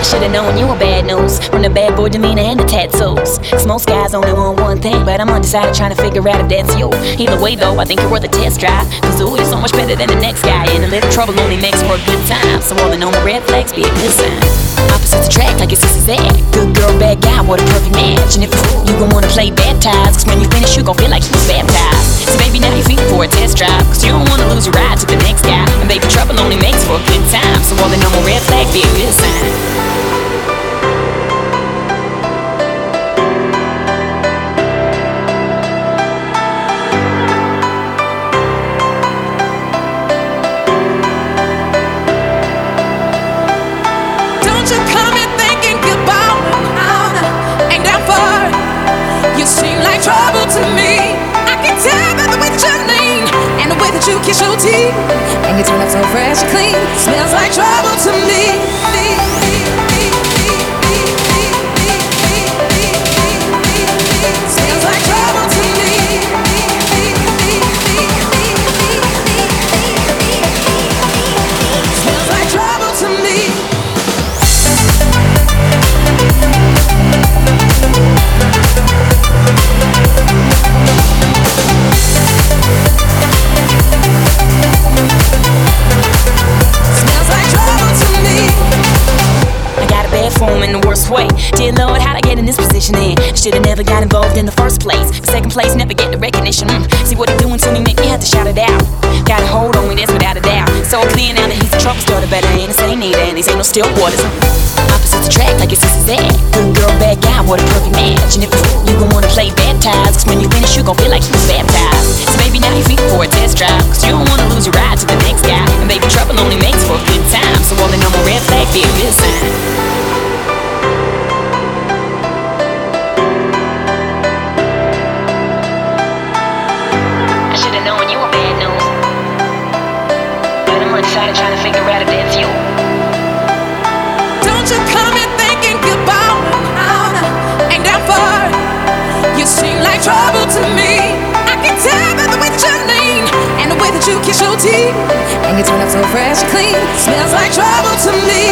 Should've known you were bad news, from the bad boy demeanor and the tattoos. Cause most guys only want one thing, but I'm undecided trying to figure out if that's you. Either way though, I think you're worth a test drive. Cause ooh, you're so much better than the next guy, and a little trouble only makes for a good time. So all the known red flags be a good sign. Opposites attract like your sister's that. Good girl, bad guy, what a perfect match. And if you gon' wanna play baptized, cause when you finish you gon' feel like you was baptized. So baby, now you're feeling for a test drive, cause you don't wanna lose your ride to the next guy. And baby, trouble only makes for a good time. So all the known red flags be a good sign. Trouble to me. I can tell by the way that you lean and the way that you kiss your teeth, and you turn up so fresh and clean. Smells like trouble to me. Smells like trouble to me. Smells like trouble to me. Form in the worst way. Dear Lord, how'd I get in this position then? I should've never got involved in the first place. For second place, never get the recognition. See what he doing to me, make me have to shout it out. Got a hold on me, that's without a doubt. So clear now that he's a trouble starter, better ain't this ain't neither, and these ain't no still waters. Opposites attract like your sister's that. Good girl, bad guy, what a perfect match. And if you gon' wanna play baptized, cause when you finish you gon' feel like you was baptized. So baby, now you're feeling for a test drive, cause you don't wanna lose your ride to the next guy. And baby, trouble only makes for a good time. So all the normal red flag be a good sign. Trying to figure out if that's you. Don't you come in thinking goodbye. Ain't that far. You seem like trouble to me. I can tell by the way that you lean and the way that you kiss your teeth, and you turn up so fresh and clean. Smells like trouble to me.